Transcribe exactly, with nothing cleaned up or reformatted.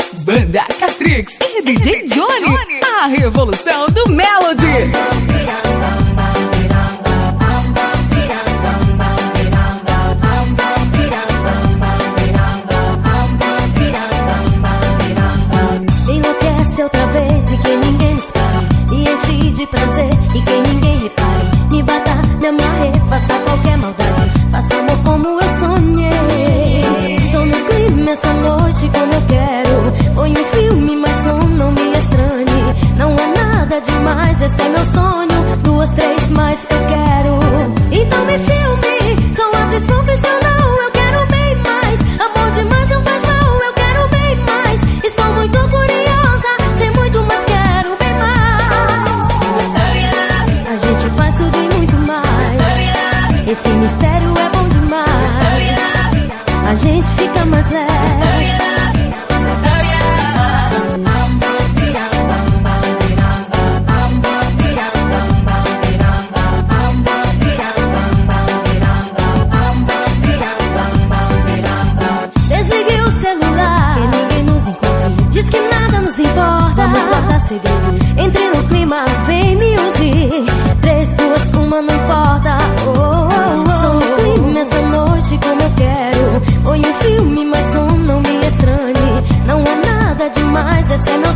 Banda Catrix e D J Johnny, a revolução do Melody. Enlouquece outra vez e que ninguém espere, e enche de prazer e que ninguém repare. Me bata, me amarre, faça qualquer maldade, faça amor como eu sonhei. Estou no clima essa noite como eu quero. Põe um filme, mas som não me estranhe. Não é nada demais, esse é meu sonho. Duas, três, mas eu quero. Então me filme, sou atriz confessional. Eu quero bem mais, amor demais não faz mal. Eu quero bem mais, estou muito curiosa. Sei muito, mas quero bem mais. A gente faz tudo e muito mais. Esse mistério é bom demais. A gente fica mais leve. Desligue o celular, que ninguém nos encontre. Diz que nada nos importa, vamos guardar segredos. Entre no clima, vem me use. Três, duas, uma, não importa. Oh, oh, oh. Sou no clima essa noite como eu quero. Põe um filme, mas som não me estranhe. Não é nada demais, essa é minha